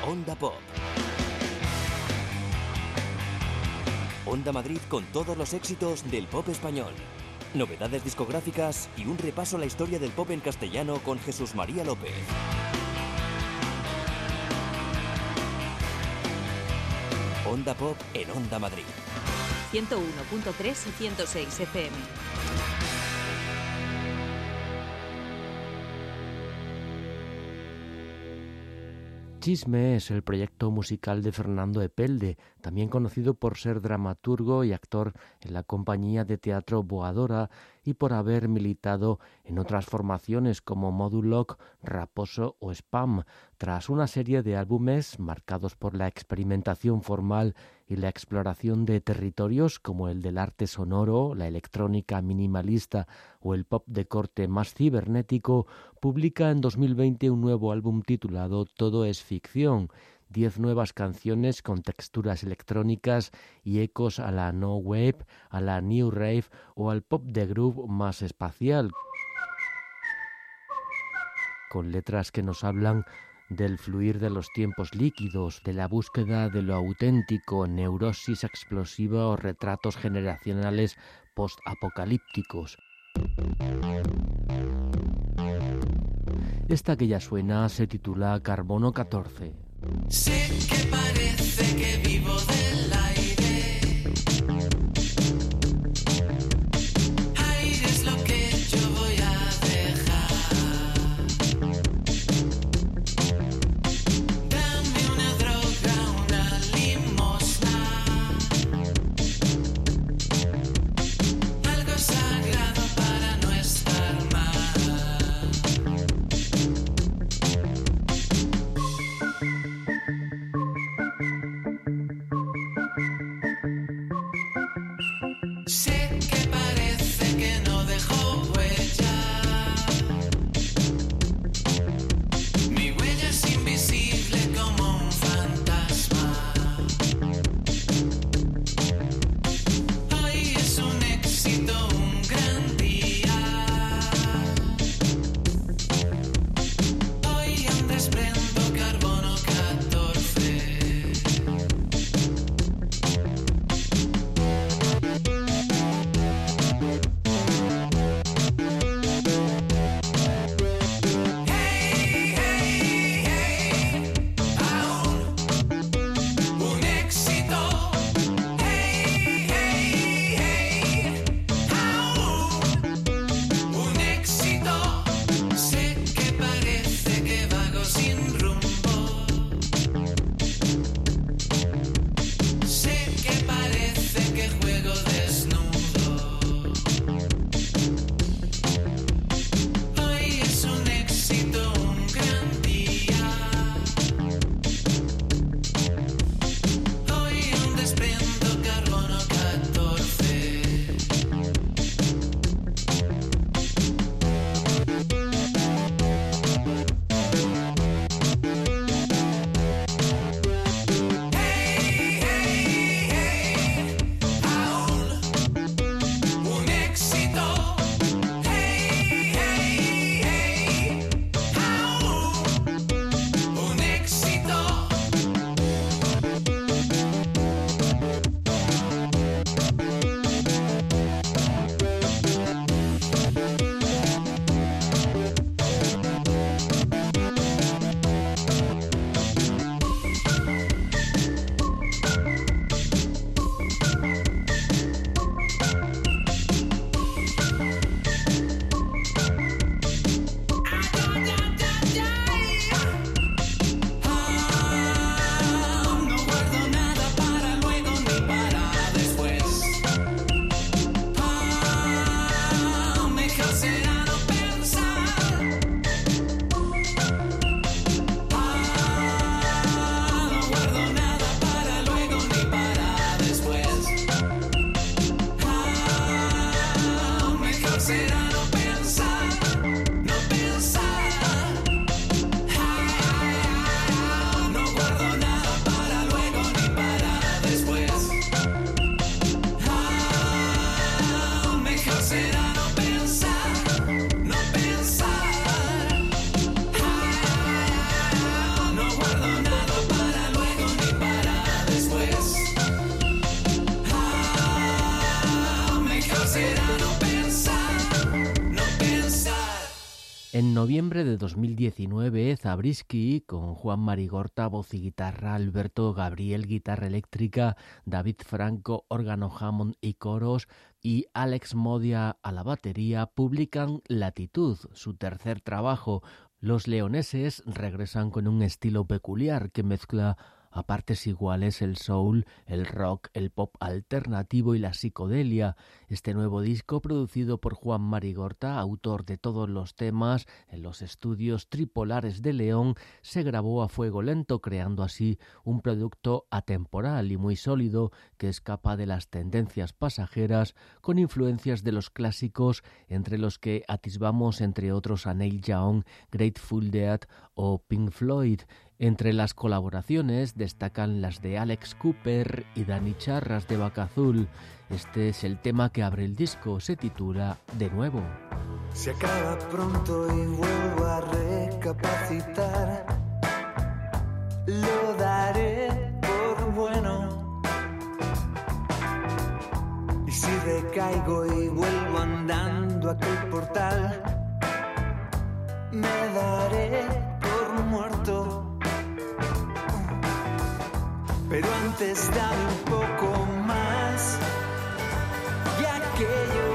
Onda Pop. Onda Madrid con todos los éxitos del pop español. Novedades discográficas y un repaso a la historia del pop en castellano con Jesús María López. Onda Pop en Onda Madrid. 101.3 y 106 FM. Chisme es el proyecto musical de Fernando Epelde, también conocido por ser dramaturgo y actor en la compañía de teatro Boadora y por haber militado en otras formaciones como Moduloc, Raposo o Spam, tras una serie de álbumes marcados por la experimentación formal y la exploración de territorios como el del arte sonoro, la electrónica minimalista o el pop de corte más cibernético. Publica en 2020 un nuevo álbum titulado Todo es ficción, 10 nuevas canciones con texturas electrónicas y ecos a la no wave, a la new rave o al pop de groove más espacial, con letras que nos hablan del fluir de los tiempos líquidos, de la búsqueda de lo auténtico, neurosis explosiva o retratos generacionales post-apocalípticos. Esta que ya suena se titula Carbono 14. Sé que parece que vivo del aire. Aire es lo que yo voy a dejar. Dame una droga, una limosna. Algo sagrado para no estar mal. Sé que parece que no dejó huella. Mi huella es invisible como un fantasma. Hoy es un éxito, un gran día. Hoy aún desprendo carbono 14. será no pensar, no pensar. En noviembre de 2019, Zabriskie, con Juan Marigorta, voz y guitarra, Alberto Gabriel, guitarra eléctrica, David Franco, órgano Hammond y coros, y Alex Modia a la batería, publican Latitud, su tercer trabajo. Los leoneses regresan con un estilo peculiar que mezcla a partes iguales el soul, el rock, el pop alternativo y la psicodelia. Este nuevo disco, producido por Juan Marigorta, autor de todos los temas, en los estudios Tripolares de León, se grabó a fuego lento, creando así un producto atemporal y muy sólido que escapa de las tendencias pasajeras, con influencias de los clásicos, entre los que atisbamos entre otros a Neil Young, Grateful Dead o Pink Floyd. Entre las colaboraciones destacan las de Alex Cooper y Dani Charras de Vaca Azul. Este es el tema que abre el disco, se titula De Nuevo. Se acaba pronto y vuelvo a recapacitar. Lo daré por bueno. Y si recaigo y vuelvo andando a aquel portal, me daré por muerto. Pero antes dame un poco más de aquello,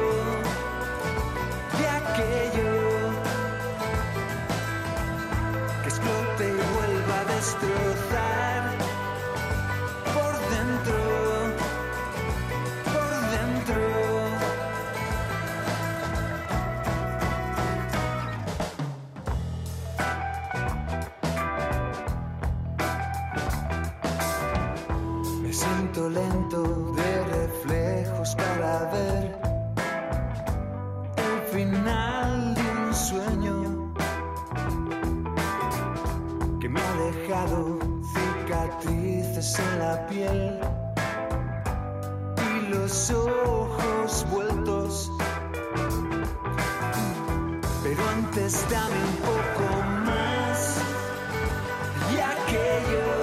que explote y vuelva a destrozar por dentro, por dentro. Siento lento de reflejos para ver el final de un sueño que me ha dejado cicatrices en la piel y los ojos vueltos. Pero antes dame un poco más y aquello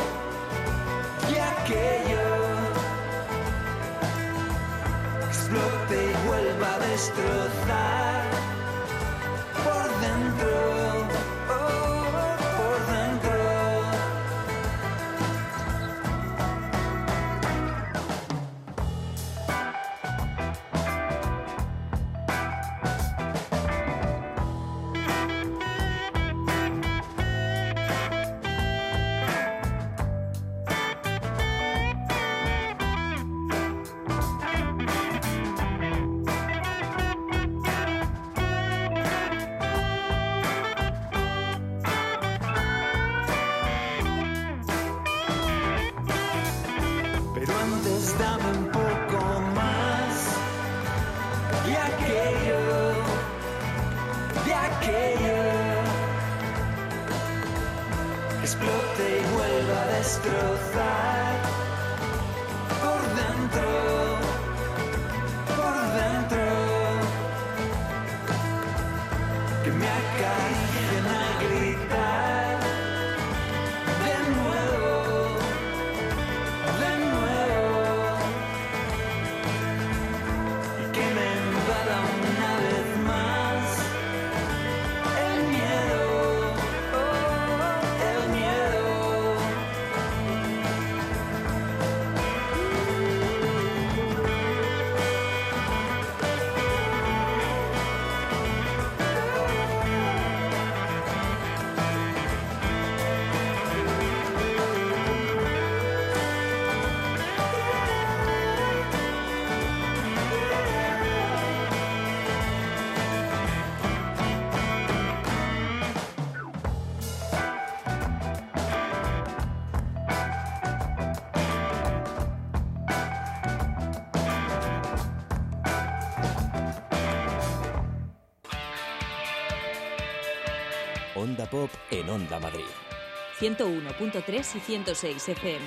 explote y vuelva a destrozar por dentro, oh, por dentro. Dame un poco más de aquello, explote y vuelva a destrozar por dentro, que me acaricien a gritar de nuevo, y que me invada una vez más el miedo, oh, el miedo. Onda Pop en Onda Madrid. 101.3 y 106 FM.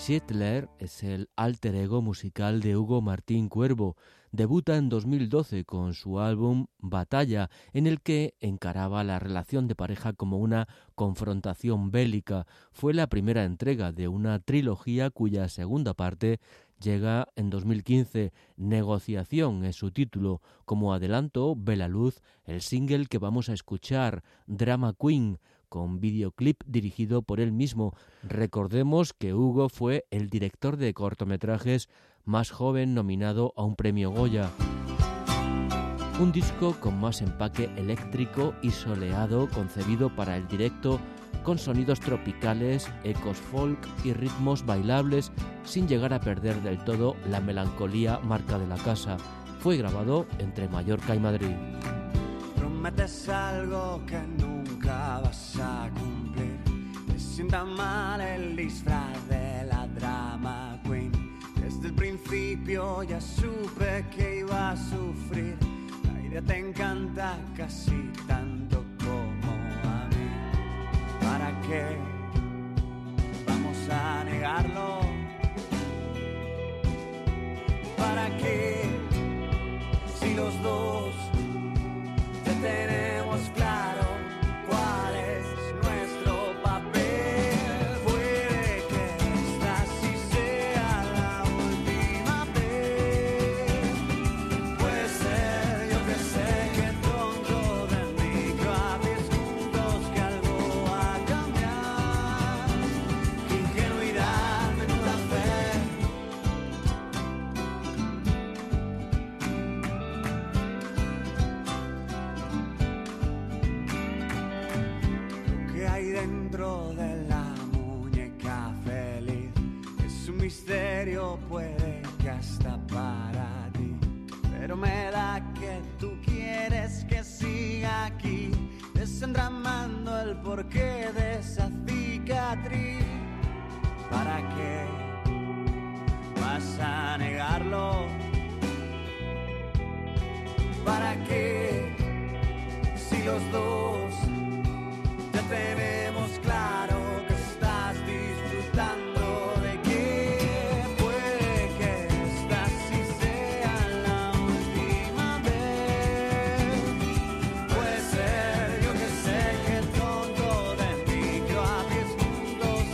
Schittler es el alter ego musical de Hugo Martín Cuervo. Debuta en 2012 con su álbum Batalla, en el que encaraba la relación de pareja como una confrontación bélica. Fue la primera entrega de una trilogía cuya segunda parte llega en 2015. Negociación es su título. Como adelanto, ve la luz el single que vamos a escuchar, Drama Queen, con videoclip dirigido por él mismo. Recordemos que Hugo fue el director de cortometrajes más joven nominado a un premio Goya. Un disco con más empaque eléctrico y soleado, concebido para el directo, con sonidos tropicales, ecos folk y ritmos bailables, sin llegar a perder del todo la melancolía marca de la casa. Fue grabado entre Mallorca y Madrid. Prometes algo que nunca vas a cumplir. Te sienta mal el disfraz de la drama queen. Desde el principio ya supe que iba a sufrir. La idea te encanta casi tanto como a mí. ¿Para qué vamos a negarlo? ¿Para qué si los dos tenemos claro cuál es nuestro papel? Puede que esta sí sea la última vez. Puede ser, yo que sé, que tonto de mí, que a 10 juntos que algo va a cambiar. Ingenuidad, menuda fe. Dentro de la muñeca feliz es un misterio, puede que hasta para ti, pero me da que tú quieres que siga aquí, desenramando el porqué de esa cicatriz. ¿Para qué vas a negarlo? ¿Para qué si los dos ya tenemos claro que estás disfrutando de que puede que esta sí sea la última vez? Puede ser, yo que sé, que tonto de mí, que a 10 juntos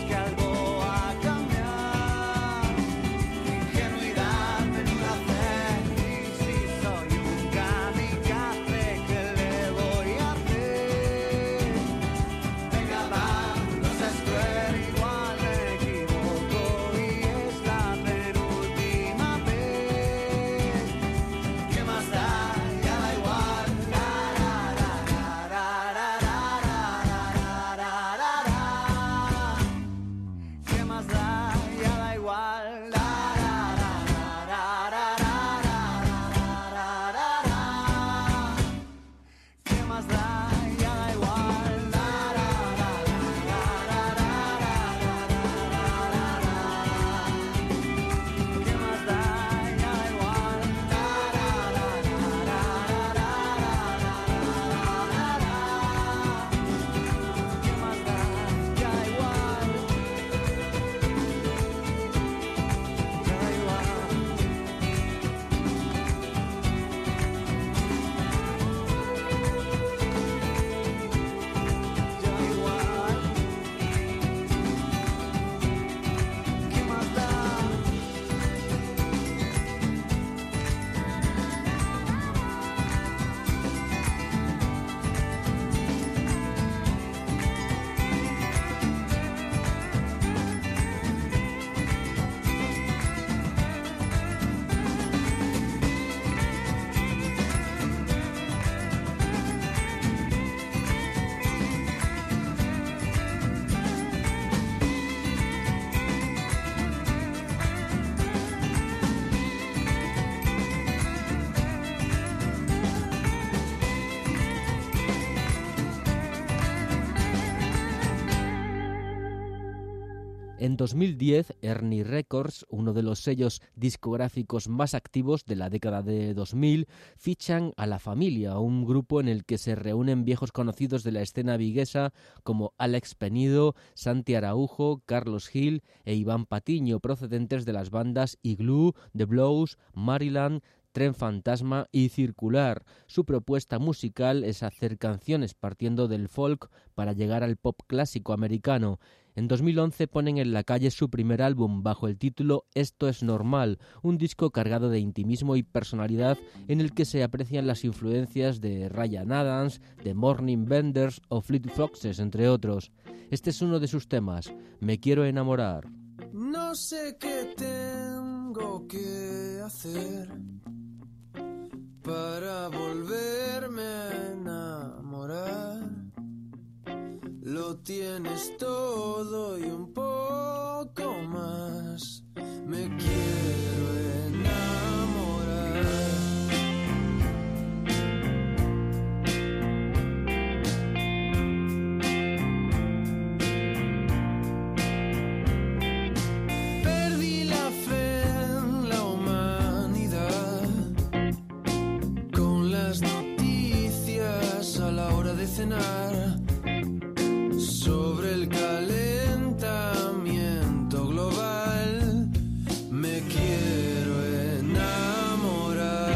En 2010, Ernie Records, uno de los sellos discográficos más activos de la década de 2000, fichan a La Familia, un grupo en el que se reúnen viejos conocidos de la escena viguesa como Alex Penido, Santi Araujo, Carlos Gil e Iván Patiño, procedentes de las bandas Igloo, The Blows, Maryland, Tren Fantasma y Circular. Su propuesta musical es hacer canciones partiendo del folk para llegar al pop clásico americano. En 2011 ponen en la calle su primer álbum bajo el título Esto es normal, un disco cargado de intimismo y personalidad en el que se aprecian las influencias de Ryan Adams, de Morning Benders o Fleet Foxes, entre otros. Este es uno de sus temas, Me quiero enamorar. No sé qué tengo que hacer para volverme a enamorar. Lo tienes todo y un poco más. Me quiero enamorar. Perdí la fe en la humanidad con las noticias a la hora de cenar. Sobre el calentamiento global, me quiero enamorar.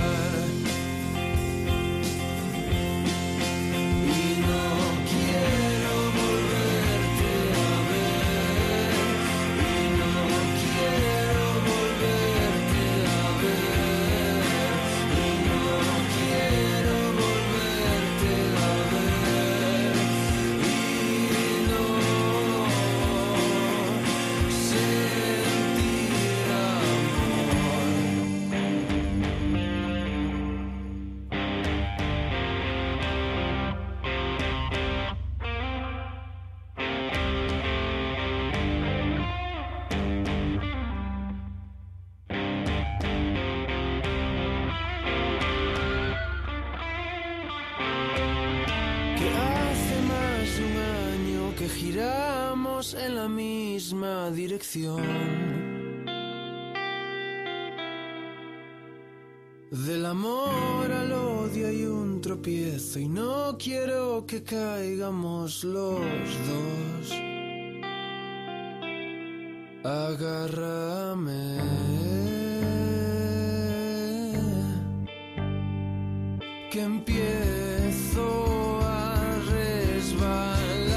Y no quiero volverte a ver. Y no quiero volverte a ver. Y no quiero volverte a ver. Giramos en la misma dirección. Del amor al odio hay un tropiezo y no quiero que caigamos los dos. Agárrame, que empiezo a resbalar.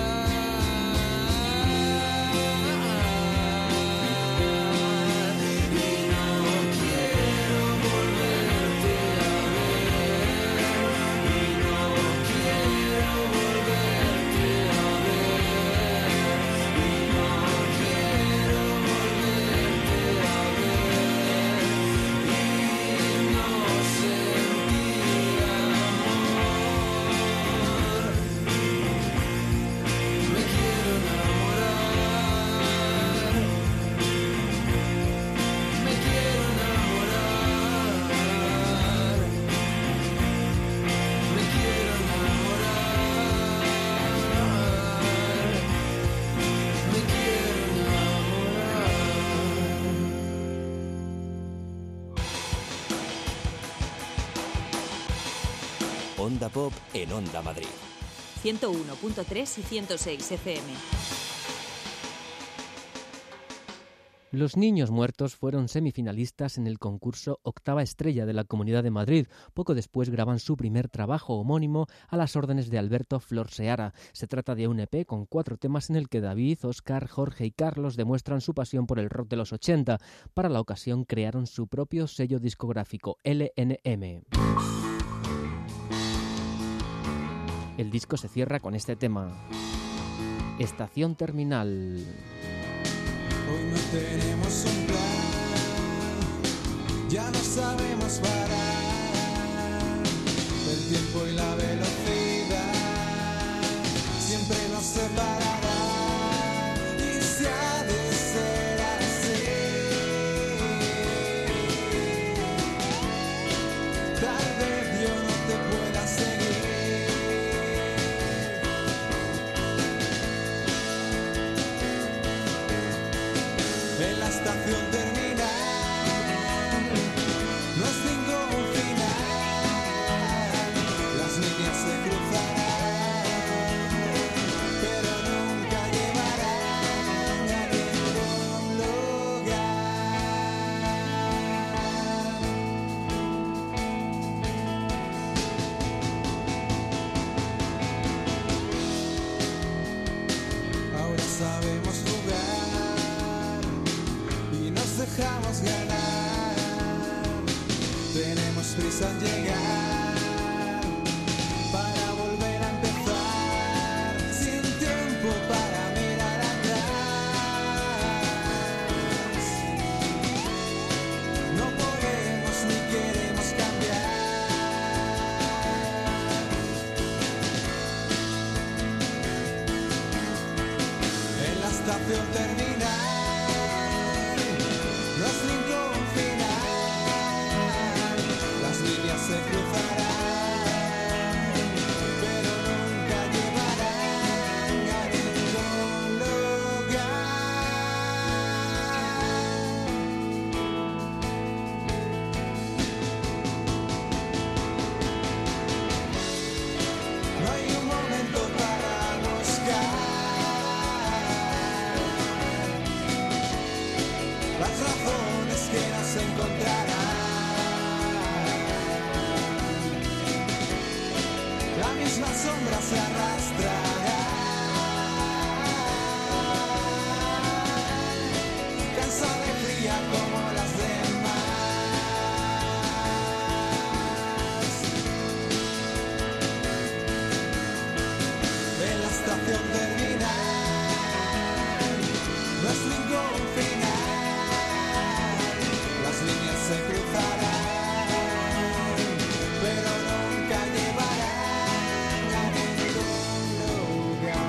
Onda Pop en Onda Madrid. 101.3 y 106 FM. Los Niños Muertos fueron semifinalistas en el concurso Octava Estrella de la Comunidad de Madrid. Poco después graban su primer trabajo homónimo a las órdenes de Alberto Flor Seara. Se trata de un EP con 4 temas en el que David, Óscar, Jorge y Carlos demuestran su pasión por el rock de los 80. Para la ocasión crearon su propio sello discográfico, LNM. El disco se cierra con este tema, Estación Terminal. Hoy no tenemos un plan, ya no sabemos parar. El tiempo y la velocidad siempre nos separarán y se ha de ser así. Tal vez yo no te pueda seguir. necesitamos ganar. Tenemos prisa en llegar para volver a empezar, sin tiempo para mirar atrás. No podemos ni queremos cambiar. En la estación terminal no es ningún final, las líneas se cruzarán, pero nunca llevarán a ningún lugar. No hay un momento para buscar las razones que nos encontrarán. La misma sombra se arrastrará, cansada y fría como las demás. En la estación terminal no es ningún final, las líneas se cruzarán, pero nunca llevarán a ningún lugar.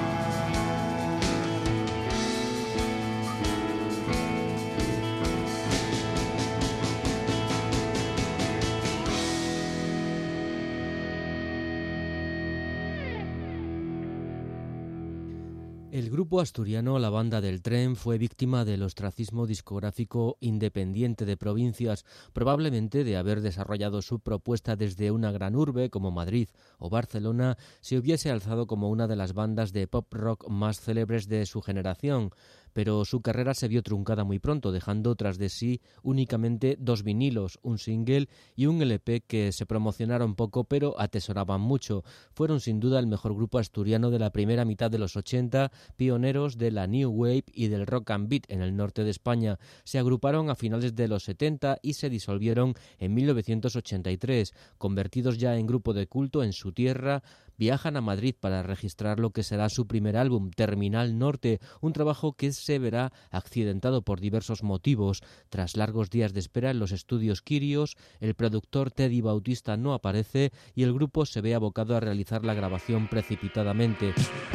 El grupo asturiano La Banda del Tren fue víctima del ostracismo discográfico independiente de provincias, probablemente de haber desarrollado su propuesta desde una gran urbe como Madrid o Barcelona, se hubiese alzado como una de las bandas de pop rock más célebres de su generación, pero su carrera se vio truncada muy pronto, dejando tras de sí únicamente 2 vinilos, un single y un LP que se promocionaron poco pero atesoraban mucho. Fueron sin duda el mejor grupo asturiano de la primera mitad de los 80, pioneros de la New Wave y del Rock and Beat en el norte de España. Se agruparon a finales de los 70 y se disolvieron en 1983. Convertidos ya en grupo de culto en su tierra, viajan a Madrid para registrar lo que será su primer álbum, Terminal Norte, un trabajo que se verá accidentado por diversos motivos. Tras largos días de espera en los estudios Quirios, el productor Teddy Bautista no aparece y el grupo se ve abocado a realizar la grabación precipitadamente.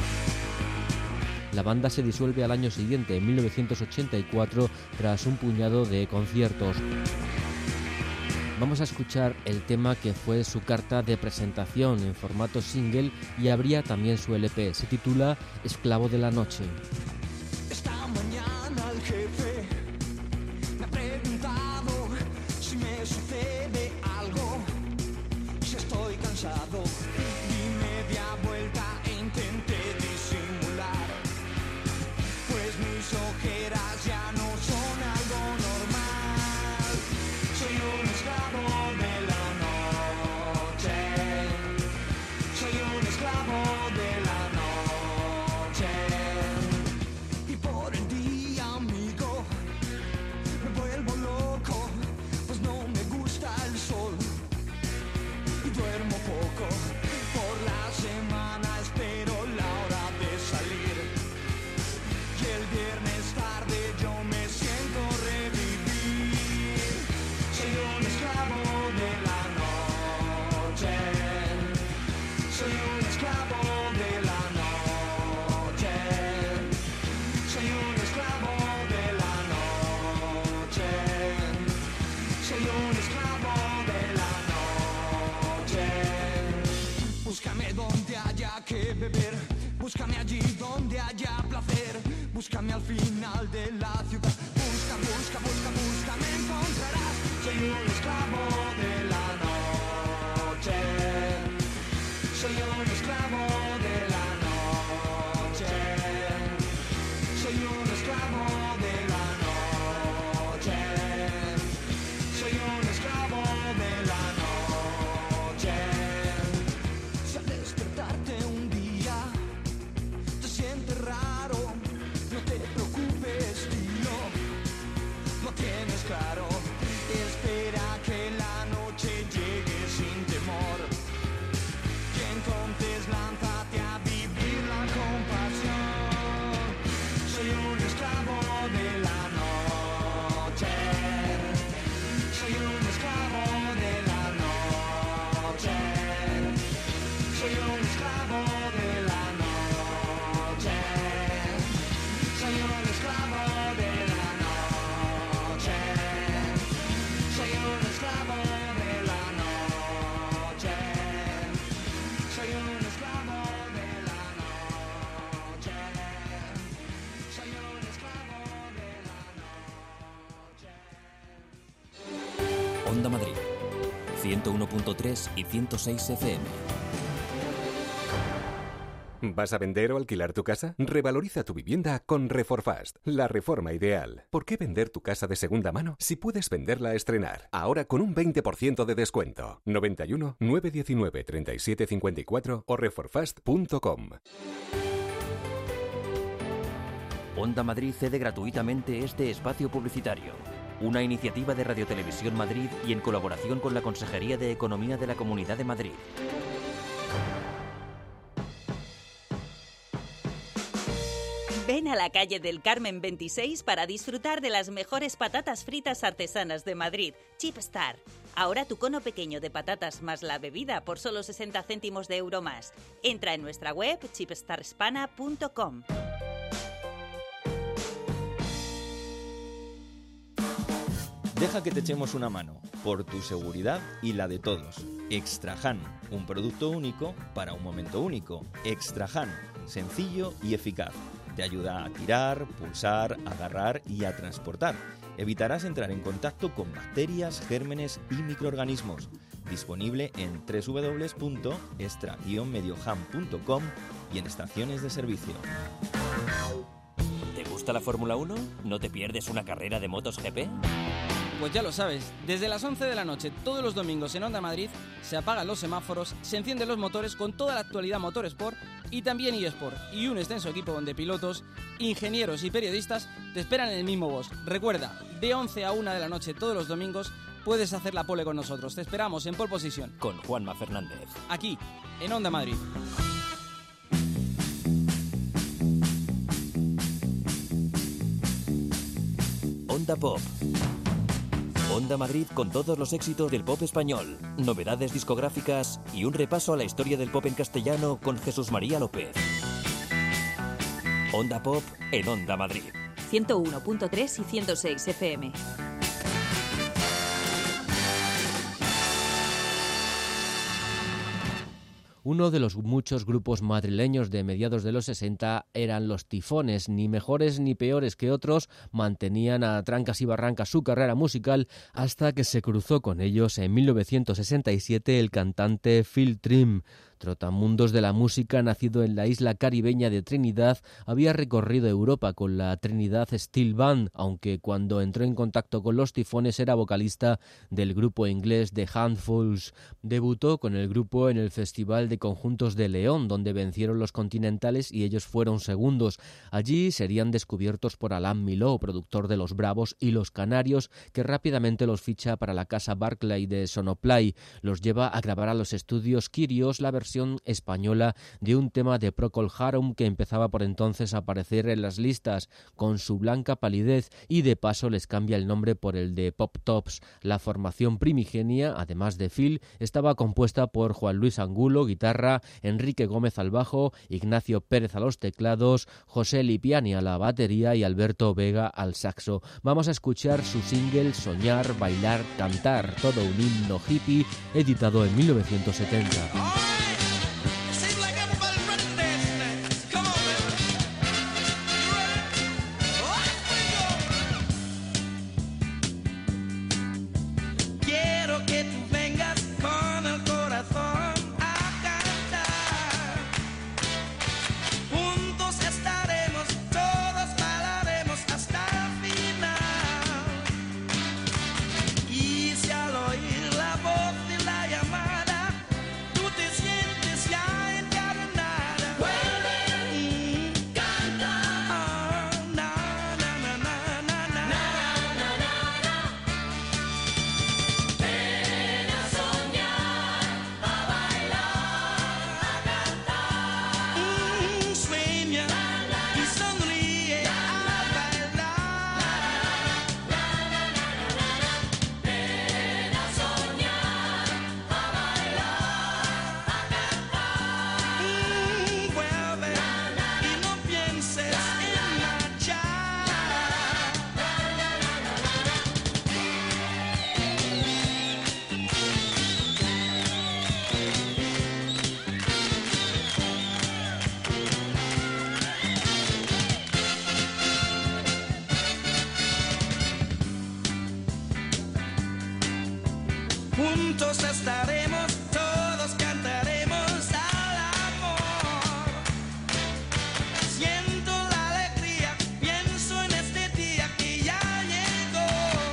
La banda se disuelve al año siguiente, en 1984, tras un puñado de conciertos. Vamos a escuchar el tema que fue su carta de presentación en formato single y abría también su LP. Se titula Esclavo de la Noche. Esta mañana el jefe me ha preguntado si me sucede algo, si estoy cansado. Di media vuelta e intenté disimular, pues mis ojeras ya no son algo normal. Soy un esclavo de la noche, soy un esclavo de la noche. Onda Madrid, 101.3 y 106 FM. ¿Vas a vender o alquilar tu casa? Revaloriza tu vivienda con Reforfast, la reforma ideal. ¿Por qué vender tu casa de segunda mano si puedes venderla a estrenar? Ahora con un 20% de descuento. 91 919 37 54 o reforfast.com. Onda Madrid cede gratuitamente este espacio publicitario. Una iniciativa de Radio Televisión Madrid y en colaboración con la Consejería de Economía de la Comunidad de Madrid. Ven a la calle del Carmen 26 para disfrutar de las mejores patatas fritas artesanas de Madrid, Chip Star. Ahora tu cono pequeño de patatas más la bebida por solo 60 céntimos de euro más. Entra en nuestra web chipstarhispana.com. Deja que te echemos una mano, por tu seguridad y la de todos. Extrahan, un producto único para un momento único. Extrahan, sencillo y eficaz. Te ayuda a tirar, pulsar, agarrar y a transportar. Evitarás entrar en contacto con bacterias, gérmenes y microorganismos. Disponible en www.extra-medioham.com y en estaciones de servicio. ¿Te gusta la Fórmula 1? ¿No te pierdes una carrera de motos GP? Pues ya lo sabes, desde las 11 de la noche todos los domingos en Onda Madrid se apagan los semáforos, se encienden los motores con toda la actualidad Motorsport y también eSport, y un extenso equipo de pilotos, ingenieros y periodistas te esperan en el mismo box. Recuerda, de 11 a 1 de la noche todos los domingos puedes hacer la pole con nosotros. Te esperamos en Pole Position con Juanma Fernández, aquí en Onda Madrid. Onda Pop. Onda Madrid con todos los éxitos del pop español, novedades discográficas y un repaso a la historia del pop en castellano con Jesús María López. Onda Pop en Onda Madrid. 101.3 y 106 FM. Uno de los muchos grupos madrileños de mediados de los 60 eran Los Tifones. Ni mejores ni peores que otros, mantenían a trancas y barrancas su carrera musical hasta que se cruzó con ellos en 1967 el cantante Phil Trim. Trotamundos de la música, nacido en la isla caribeña de Trinidad, había recorrido Europa con la Trinidad Steel Band, aunque cuando entró en contacto con Los Tifones era vocalista del grupo inglés The Handfuls. Debutó con el grupo en el Festival de Conjuntos de León, donde vencieron los Continentales y ellos fueron segundos. Allí serían descubiertos por Alain Miló, productor de Los Bravos y Los Canarios, que rápidamente los ficha para la casa Barclay de Sonoplay. Los lleva a grabar a los estudios Kyrios la versión española de un tema de Procol Harum que empezaba por entonces a aparecer en las listas con Su blanca palidez, y de paso les cambia el nombre por el de Pop Tops. La formación primigenia, además de Phil, estaba compuesta por Juan Luis Angulo, guitarra, Enrique Gómez al bajo, Ignacio Pérez a los teclados, José Lipiani a la batería y Alberto Vega al saxo. Vamos a escuchar su single Soñar, Bailar, Cantar, todo un himno hippie, editado en 1970. Y si al oír la voz de la llamada tú te sientes juntos estaremos, todos cantaremos al amor. Siento la alegría, pienso en este día que ya llegó.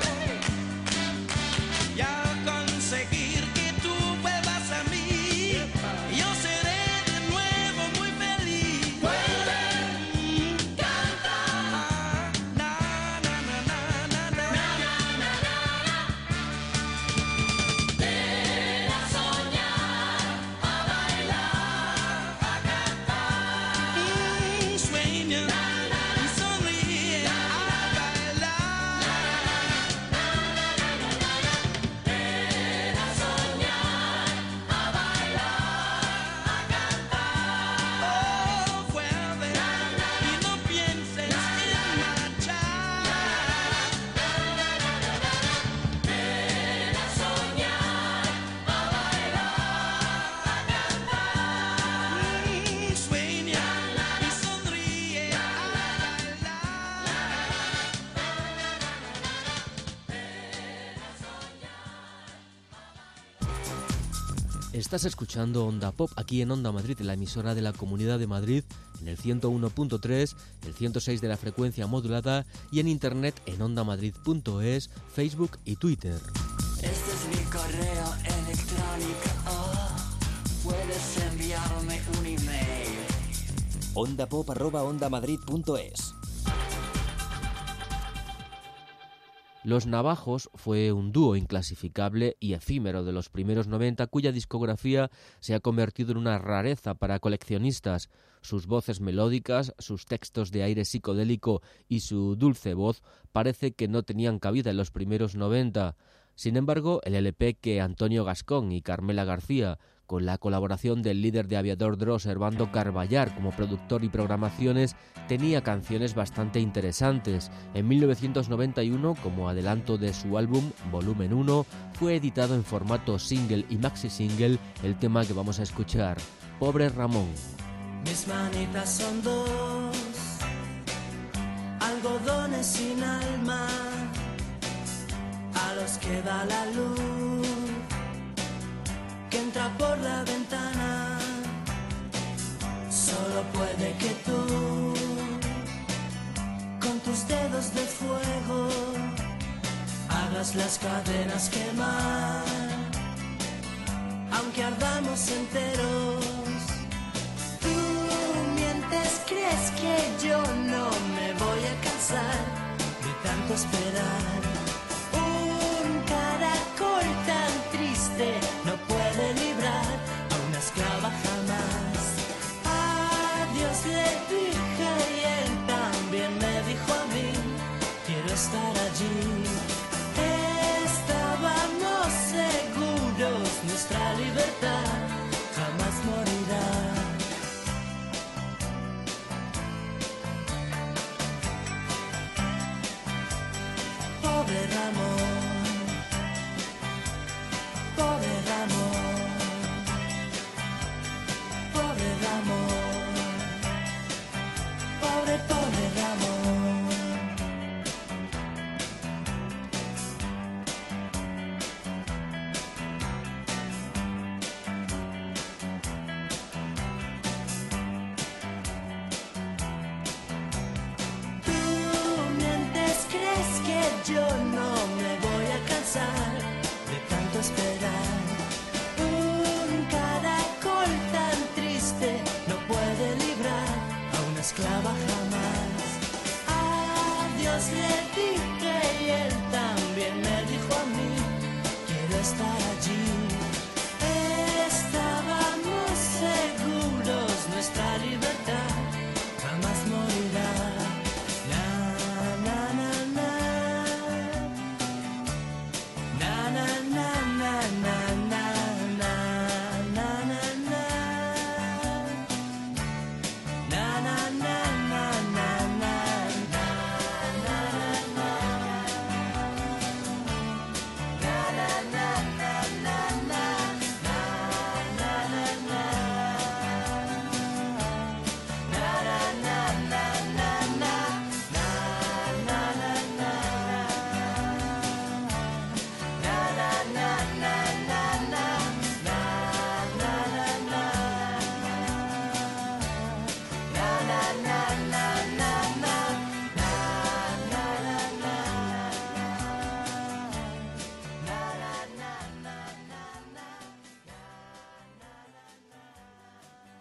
Y al conseguir que tú vuelvas a mí, yo seré de nuevo muy feliz. Vuelve, canta, na na na na na na na na na. Ven a soñar, a bailar, a cantar. Sueña y sonríe, a bailar. Ven a soñar, a bailar, a cantar. Oh, vuelve y no pienses en marchar. Ven a soñar, a bailar, a cantar. Sueña y sonríe, a Estás escuchando Onda Pop aquí en Onda Madrid, la emisora de la Comunidad de Madrid, en el 101.3, el 106 de la frecuencia modulada y en internet en ondamadrid.es, Facebook y Twitter. Este es mi correo electrónico. Puedes enviarme un email. ondapop@ondamadrid.es. Los Navajos fue un dúo inclasificable y efímero de los primeros 90 cuya discografía se ha convertido en una rareza para coleccionistas. Sus voces melódicas, sus textos de aire psicodélico y su dulce voz parece que no tenían cabida en los primeros 90. Sin embargo, el LP que Antonio Gascón y Carmela García, con la colaboración del líder de Aviador Dros, Servando Carballar, como productor y programaciones, tenía canciones bastante interesantes. En 1991, como adelanto de su álbum Volumen 1, fue editado en formato single y maxi single el tema que vamos a escuchar, Pobre Ramón. Mis manitas son dos algodones sin alma, a los que da la luz que entra por la ventana. Solo puede que tú, con tus dedos de fuego, hagas las cadenas quemar, aunque ardamos enteros. Tú mientes, crees que yo no me voy a cansar de tanto esperar. Un caracol tan triste no puede librar a una esclava jamás. A Dios le dije y él también me dijo a mí, quiero estar allí. Estábamos seguros, nuestra libertad jamás morirá. Pobre Ramón, pobre Ramón, pobre Ramón, pobre, pobre Ramón. Tú mientes, crees que yo no me voy a cansar de tanto esperar. Un caracol tan triste no puede librar a una esclava jamás. A Dios le dije y él también me dijo a mí, quiero estar allí. Estábamos seguros, nuestra libertad jamás morirá. Na, na, na, na. Na, na, na, na, na, na, na, na, na, na. Na, na, na, na, na, na, na, na, na, na. Na, na, na, na, na, na.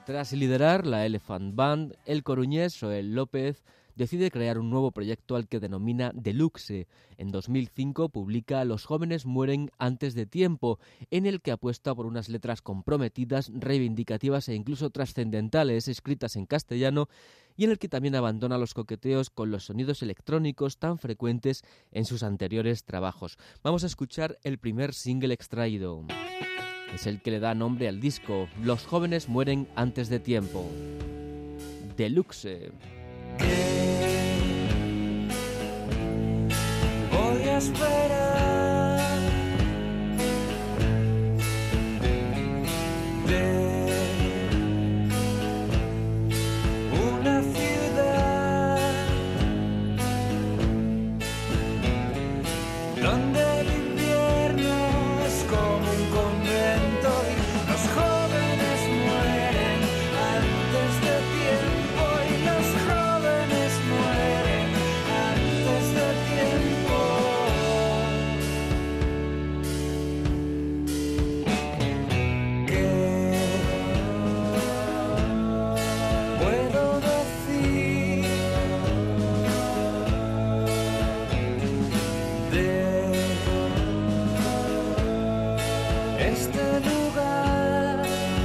Tras liderar la Elephant Band, el coruñés Joel López decide crear un nuevo proyecto al que denomina Deluxe. En 2005 publica Los jóvenes mueren antes de tiempo, en el que apuesta por unas letras comprometidas, reivindicativas e incluso trascendentales, escritas en castellano, y en el que también abandona los coqueteos con los sonidos electrónicos tan frecuentes en sus anteriores trabajos. Vamos a escuchar el primer single extraído. Es el que le da nombre al disco, Los jóvenes mueren antes de tiempo. Deluxe. Voy a esperar de una ciudad donde el invierno es como un convento y los jóvenes mueren antes de tiempo y los jóvenes mueren antes de tiempo. ¿Qué puedo decir de este lugar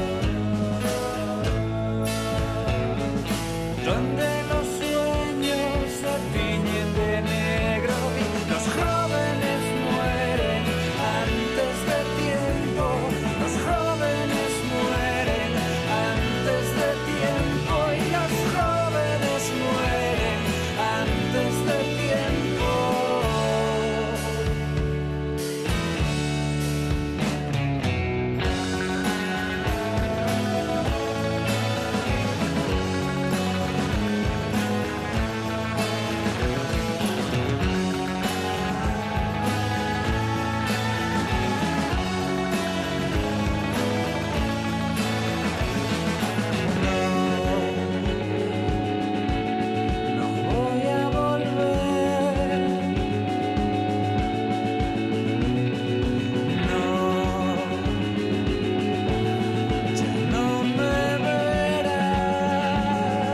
donde los sueños se tiñen de negro y los jóvenes mueren antes de tiempo? Los jóvenes mueren antes de tiempo y los jóvenes mueren antes de tiempo. No voy a volver. No, ya no me verás.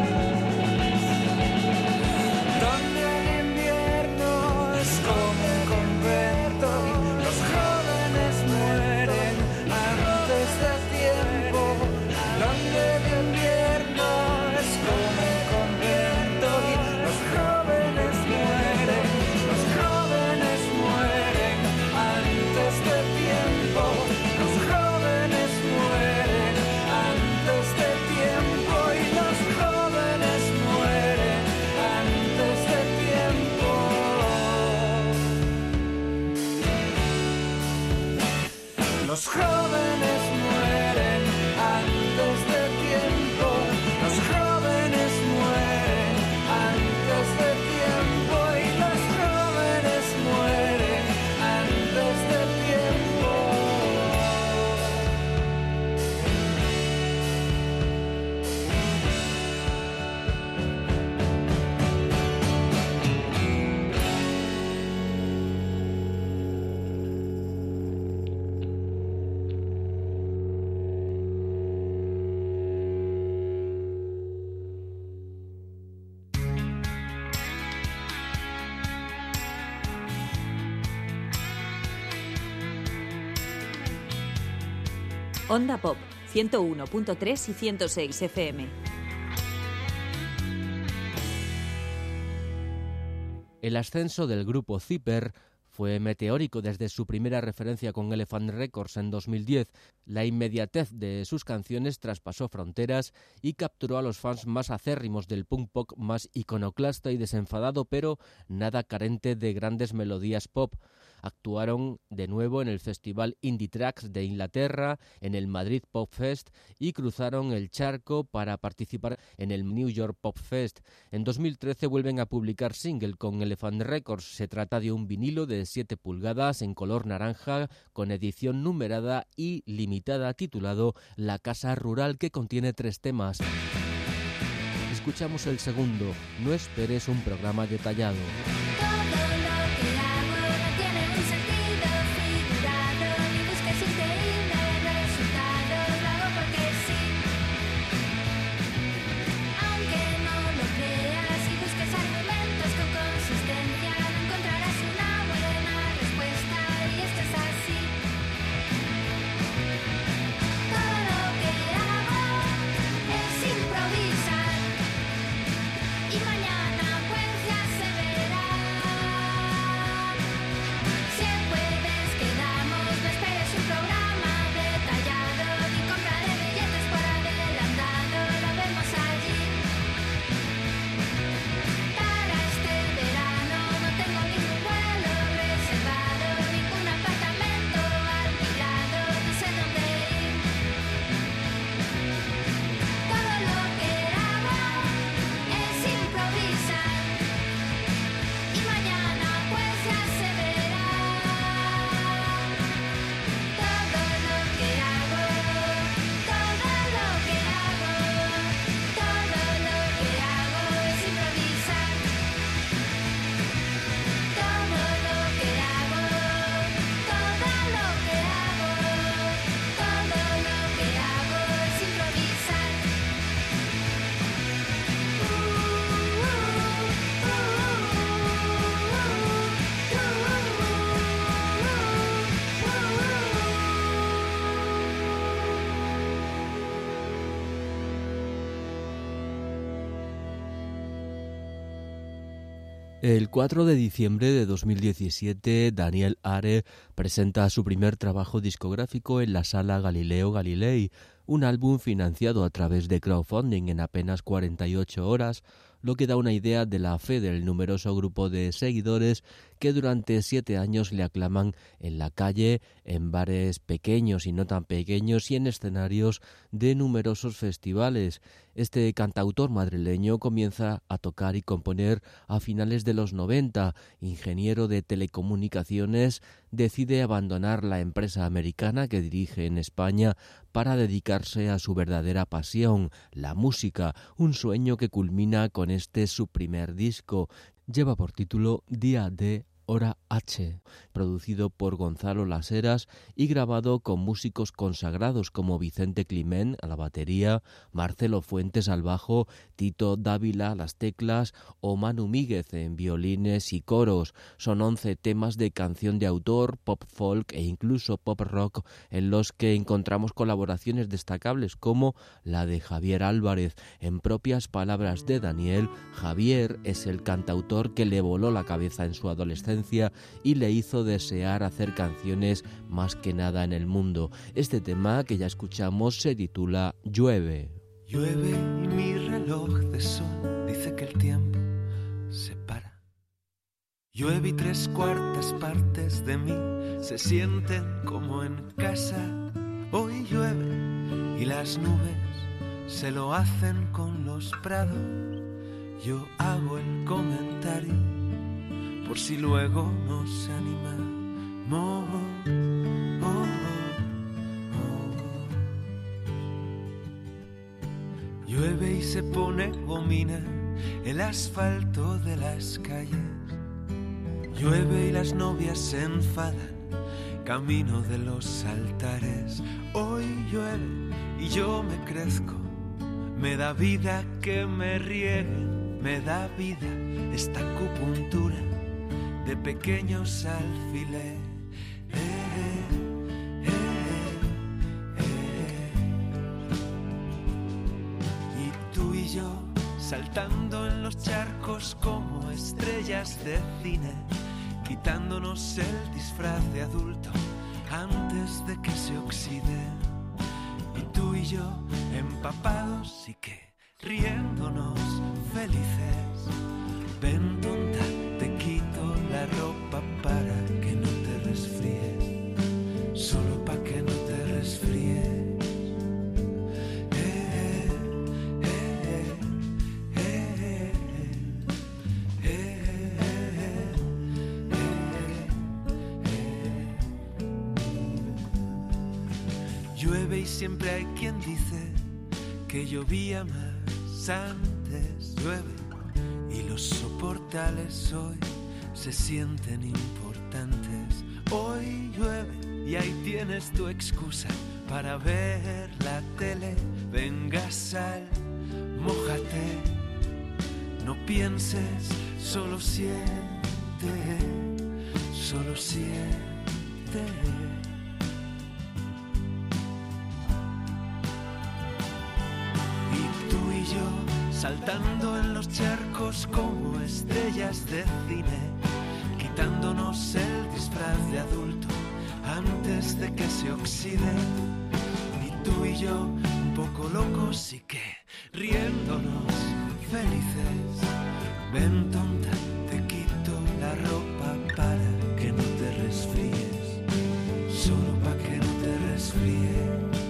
Donde el invierno es como un convento y los jóvenes mueren antes de tiempo. Donde el invierno es como un convento y los jóvenes mueren antes de tiempo. Los jóvenes mueren antes de tiempo y los jóvenes mueren antes de tiempo. Los jóvenes mueren antes de tiempo. Los jóvenes mueren antes de tiempo y los jóvenes mueren antes de tiempo. Onda Pop, 101.3 y 106 FM. El ascenso del grupo Zipper fue meteórico desde su primera referencia con Elephant Records en 2010. La inmediatez de sus canciones traspasó fronteras y capturó a los fans más acérrimos del punk pop más iconoclasta y desenfadado, pero nada carente de grandes melodías pop. Actuaron de nuevo en el Festival Indie Tracks de Inglaterra, en el Madrid Pop Fest y cruzaron el charco para participar en el New York Pop Fest. En 2013 vuelven a publicar single con Elephant Records. Se trata de un vinilo de 7 pulgadas en color naranja con edición numerada y limitada titulado La Casa Rural, que contiene 3 temas. Escuchamos el segundo, No esperes un programa detallado. El 4 de diciembre de 2017, Daniel Are presenta su primer trabajo discográfico en la Sala Galileo Galilei, un álbum financiado a través de crowdfunding en apenas 48 horas, lo que da una idea de la fe del numeroso grupo de seguidores que durante 7 años le aclaman en la calle, en bares pequeños y no tan pequeños y en escenarios de numerosos festivales. Este cantautor madrileño comienza a tocar y componer a finales de los 90. Ingeniero de telecomunicaciones, decide abandonar la empresa americana que dirige en España para dedicarse a su verdadera pasión, la música, un sueño que culmina con este su primer disco. Lleva por título Día D, Hora H, producido por Gonzalo Las Heras y grabado con músicos consagrados como Vicente Climent a la batería, Marcelo Fuentes al bajo, Tito Dávila a las teclas o Manu Míguez en violines y coros. Son 11 temas de canción de autor, pop folk e incluso pop rock en los que encontramos colaboraciones destacables como la de Javier Álvarez. En propias palabras de Daniel, Javier es el cantautor que le voló la cabeza en su adolescencia y le hizo desear hacer canciones más que nada en el mundo. Este tema que ya escuchamos se titula Llueve. Llueve y mi reloj de sol dice que el tiempo se para. Llueve y 3/4 partes de mí se sienten como en casa. Hoy llueve y las nubes se lo hacen con los prados. Yo hago el comentario por si luego nos animamos. Llueve y se pone gomina el asfalto de las calles. Llueve y las novias se enfadan camino de los altares. Hoy llueve y yo me crezco, me da vida que me rieguen, me da vida esta acupuntura de pequeños alfileres. Y tú y yo saltando en los charcos como estrellas de cine, quitándonos el disfraz de adulto antes de que se oxide. Y tú y yo empapados y que riéndonos felices. Ven tonta, te quito la ropa para que no te resfríes, solo para que no te resfríes. Llueve y siempre hay quien dice que llovía más antes. Llueve y los soportales hoy se sienten importantes. Hoy llueve y ahí tienes tu excusa para ver la tele. Venga, sal, mójate, no pienses, solo siente, solo siente. Saltando en los charcos como estrellas de cine, quitándonos el disfraz de adulto antes de que se oxide. Y tú y yo un poco locos y que riéndonos felices. Ven tonta, te quito la ropa para que no te resfríes, solo para que no te resfríes.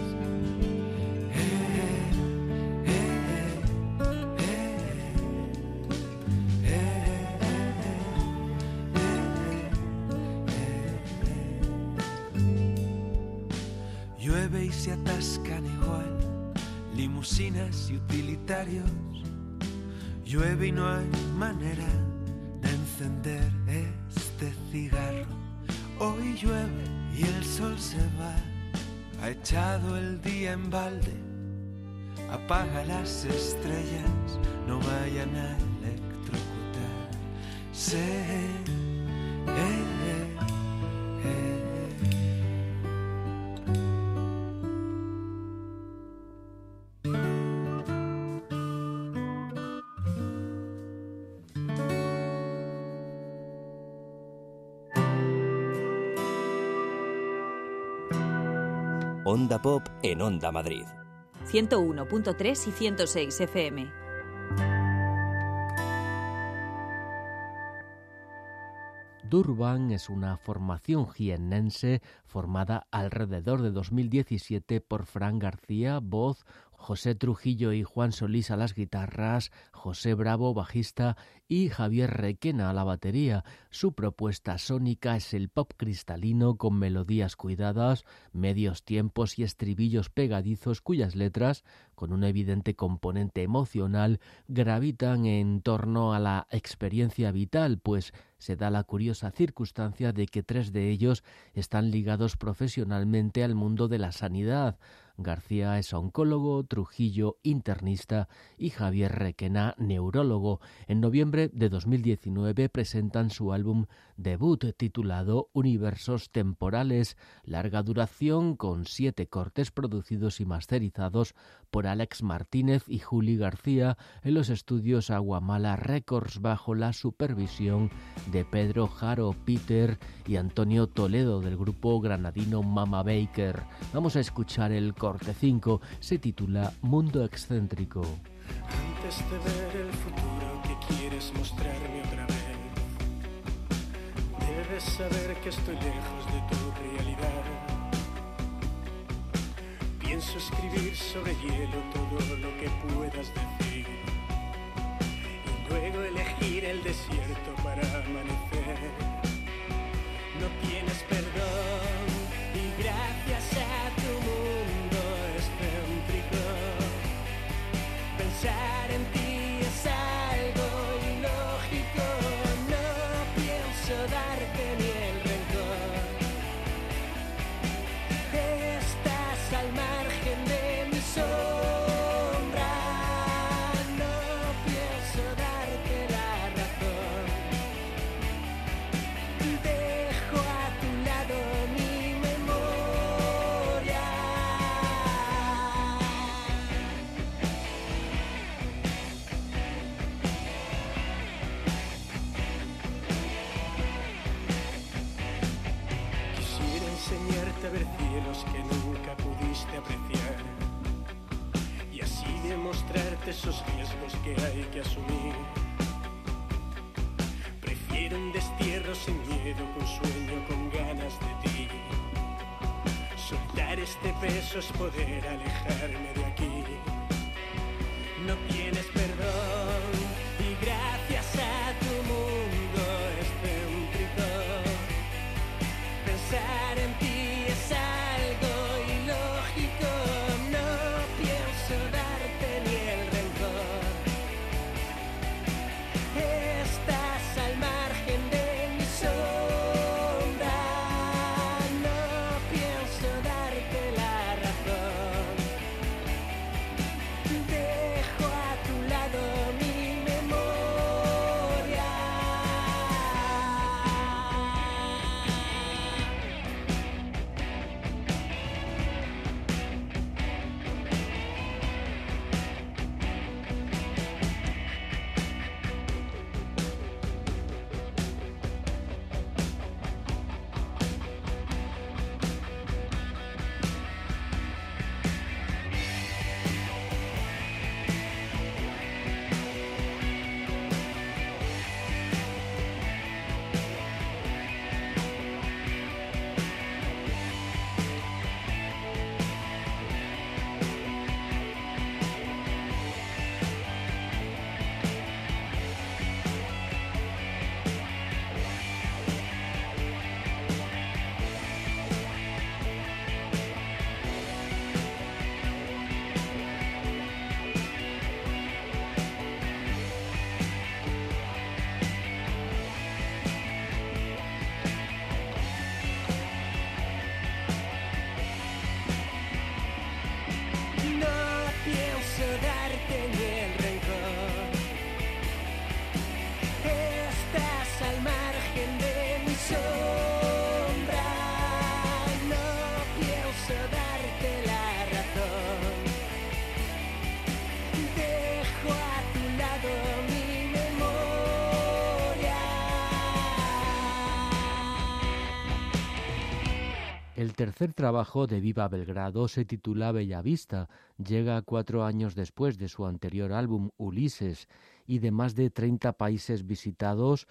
Llueve y se atascan igual limusinas y utilitarios. Llueve y no hay manera de encender este cigarro. Hoy llueve y el sol se va, ha echado el día en balde. Apaga las estrellas, no vayan a electrocutarse. Onda Pop en Onda Madrid. 101.3 y 106 FM. Durban es una formación jiennense formada alrededor de 2017 por Fran García, voz, José Trujillo y Juan Solís a las guitarras, José Bravo, bajista, y Javier Requena a la batería. Su propuesta sónica es el pop cristalino con melodías cuidadas, medios tiempos y estribillos pegadizos cuyas letras, con un evidente componente emocional, gravitan en torno a la experiencia vital, pues se da la curiosa circunstancia de que 3 de ellos están ligados profesionalmente al mundo de la sanidad. García es oncólogo, Trujillo internista y Javier Requena neurólogo. En noviembre de 2019 presentan su álbum debut titulado Universos Temporales, larga duración con 7 cortes producidos y masterizados por Alex Martínez y Juli García en los estudios Aguamala Records bajo la supervisión de Pedro Jaro Peter y Antonio Toledo del grupo granadino Mama Baker. Vamos a escuchar el corte 5, se titula Mundo Excéntrico. Antes de ver el futuro que quieres mostrarme otra vez, debes saber que estoy lejos de tu realidad. Pienso escribir sobre hielo todo lo que puedas decir y luego elegir el desierto para amanecer. No tienes perdón y gracias a tu mundo excéntrico, pensar en ti es algo ilógico. No pienso darte ni el rencor. Estás al margen de mi sombra. No pienso darte la razón. Dejo a tu lado mi memoria. Quisiera enseñarte a ver cielos que nunca pudiste apreciar y así demostrarte esos riesgos que hay que asumir. Prefiero un destierro sin miedo, con sueño, con ganas de ti. Soltar este peso es poder alejarme de aquí. No tienes perdón y gracias a tu mundo excéntrico, pensar en ti es algo ilógico. No pienso darte ni el rencor. Estás al margen de mi sombra. No pienso darte la razón. Dejo a tu lado El tercer trabajo de Viva Belgrado se titula Bellavista. Llega 4 años después de su anterior álbum Ulises y de más de 30 países visitados,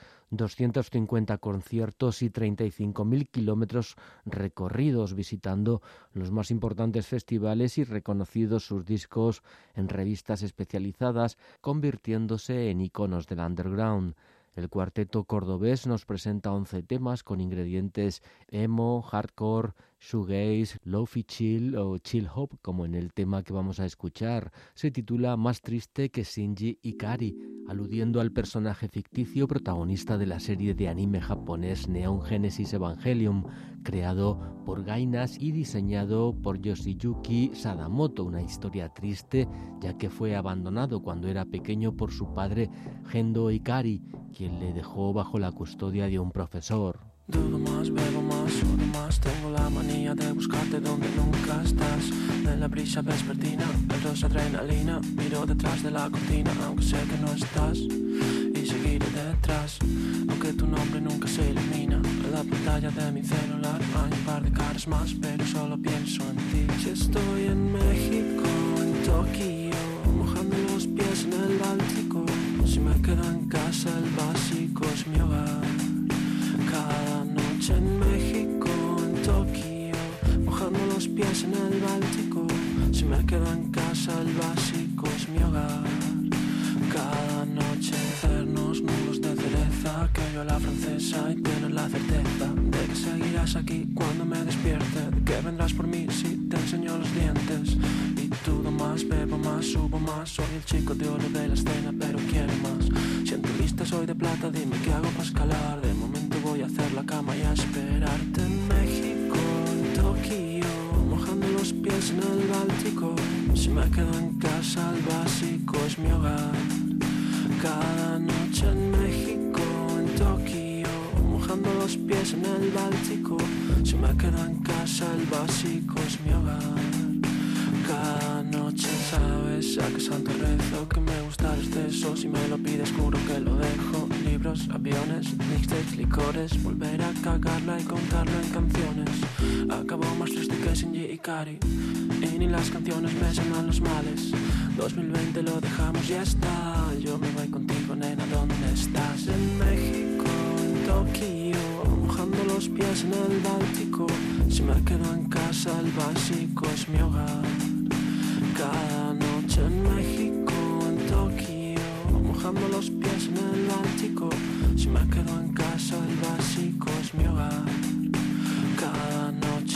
250 conciertos y 35.000 kilómetros recorridos visitando los más importantes festivales y reconocidos sus discos en revistas especializadas, convirtiéndose en iconos del underground. El cuarteto cordobés nos presenta 11 temas con ingredientes emo, hardcore, shoegaze, lofi chill o chill hop, como en el tema que vamos a escuchar. Se titula Más triste que Shinji Ikari, aludiendo al personaje ficticio protagonista de la serie de anime japonés Neon Genesis Evangelion, creado por Gainas y diseñado por Yoshiyuki Sadamoto. Una historia triste, ya que fue abandonado cuando era pequeño por su padre Gendo Ikari, quien le dejó bajo la custodia de un profesor. Dudo más, bebo más, sudo más. Tengo la manía de buscarte donde nunca estás. De la brisa vespertina, el rosa adrenalina. Miro detrás de la cortina, aunque sé que no estás. Y seguiré detrás, aunque tu nombre nunca se ilumina. En la pantalla de mi celular hay un par de caras más, pero solo pienso en ti. Si estoy en México, en Tokio, mojando los pies en el Báltico. Si me quedo en casa, el básico es mi hogar. Cada noche en México, en Tokio, mojando los pies en el Báltico. Si me quedo en casa, el básico es mi hogar. Cada noche hacernos nudos de cereza, que yo la francesa y tener la certeza de que seguirás aquí cuando me despierte, de que vendrás por mí si te enseño los dientes. Y dudo más, bebo más, subo más. Soy el chico de oro de la escena, pero quiero más. Si en tu lista soy de plata, dime qué hago para escalar. De momento voy a hacer la cama y a esperarte en México, en Tokio, mojando los pies en el Báltico. Si me quedo en casa, el básico es mi hogar. Cada noche en México, en Tokio, mojando los pies en el Báltico. Si me quedo en casa, el básico es mi hogar. Cada noche, sabes, a que santo rezo, que me gusta el exceso. Si me lo pides, juro que lo dejo. Libros, aviones, mixtapes, licores. Volver a cagarla y contarlo en canciones. Acabo más triste que Shinji Ikari, y ni las canciones me sanan los males. 2020 lo dejamos y ya está. Yo me voy contigo, nena, ¿dónde estás? En México, en Tokio, mojando los pies en el Báltico. Si me quedo en casa, el básico es mi hogar. Cada noche en México, en Tokio, mojando los pies en el Báltico. Si me quedo en casa, el básico es mi hogar. Cada noche.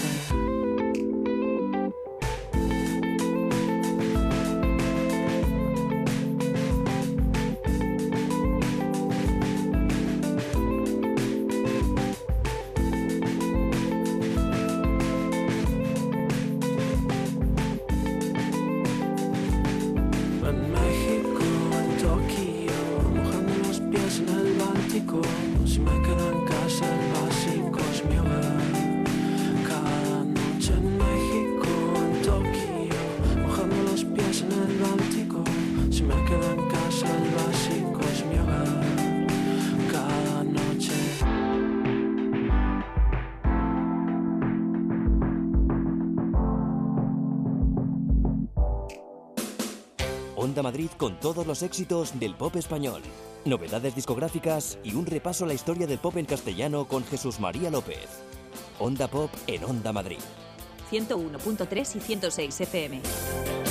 Si me quedo en casa, el básico es mi hogar. Cada noche en México, en Tokio, mojando los pies en el Báltico. Si me quedo en casa, el básico es mi hogar. Cada noche. Onda Madrid con todos los éxitos del pop español. Novedades discográficas y un repaso a la historia del pop en castellano con Jesús María López. Onda Pop en Onda Madrid. 101.3 y 106 FM.